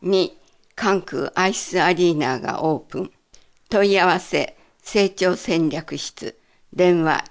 2、関空アイスアリーナがオープン。問い合わせ、成長戦略室、電話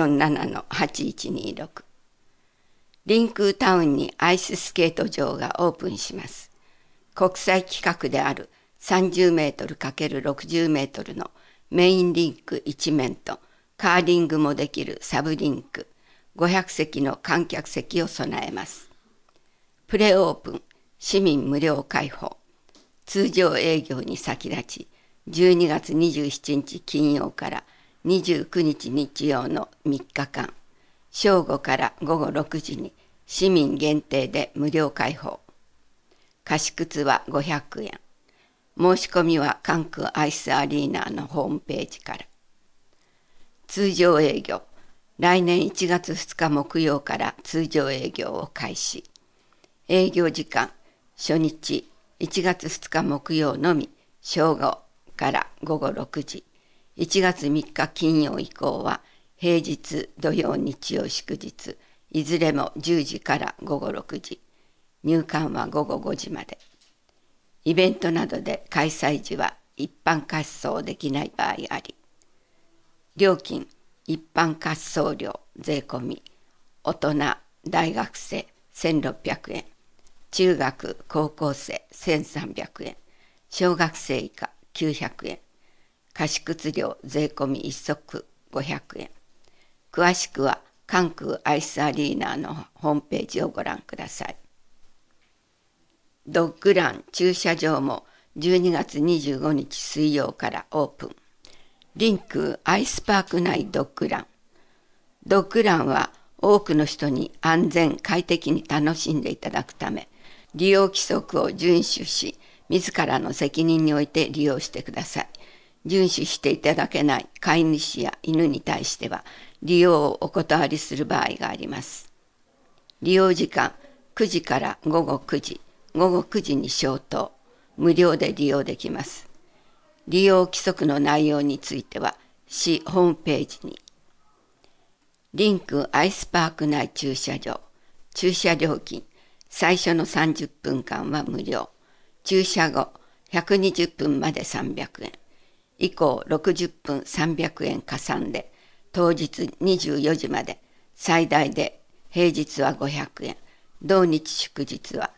447-8126。リンクータウンにアイススケート場がオープンします。国際規格である30メートル ×60 メートルのメインリンク1面とカーリングもできるサブリンク500席の観客席を備えます。プレオープン、市民無料開放。通常営業に先立ち、12月27日金曜から29日日曜の3日間、正午から午後6時に市民限定で無料開放。貸靴は500円。申し込みは関空アイスアリーナのホームページから。通常営業、来年1月2日木曜から通常営業を開始。営業時間、初日1月2日木曜のみ、正午から午後6時。1月3日金曜以降は、平日、土曜、日曜、祝日、いずれも10時から午後6時。入館は午後5時まで。イベントなどで開催時は一般滑走できない場合あり。料金、一般滑走料税込み、大人、大学生1600円、中学、高校生1300円、小学生以下900円、貸靴料税込み1足500円。詳しくは関空アイスアリーナのホームページをご覧ください。ドッグラン駐車場も12月25日水曜からオープン。リンクアイスパーク内ドッグラン。ドッグランは多くの人に安全快適に楽しんでいただくため、利用規則を遵守し、自らの責任において利用してください。遵守していただけない飼い主や犬に対しては、利用をお断りする場合があります。利用時間9時から午後9時、午後9時に消灯、無料で利用できます。利用規則の内容については、市ホームページに。リンクアイスパーク内駐車場、駐車料金、最初の30分間は無料、駐車後120分まで300円、以降60分300円加算で、当日24時まで、最大で平日は500円、同日祝日は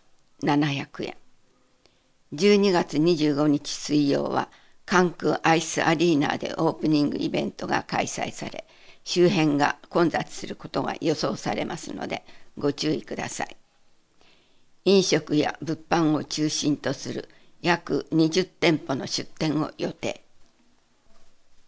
700円。12月25日水曜は関空アイスアリーナでオープニングイベントが開催され、周辺が混雑することが予想されますのでご注意ください。飲食や物販を中心とする約20店舗の出店を予定。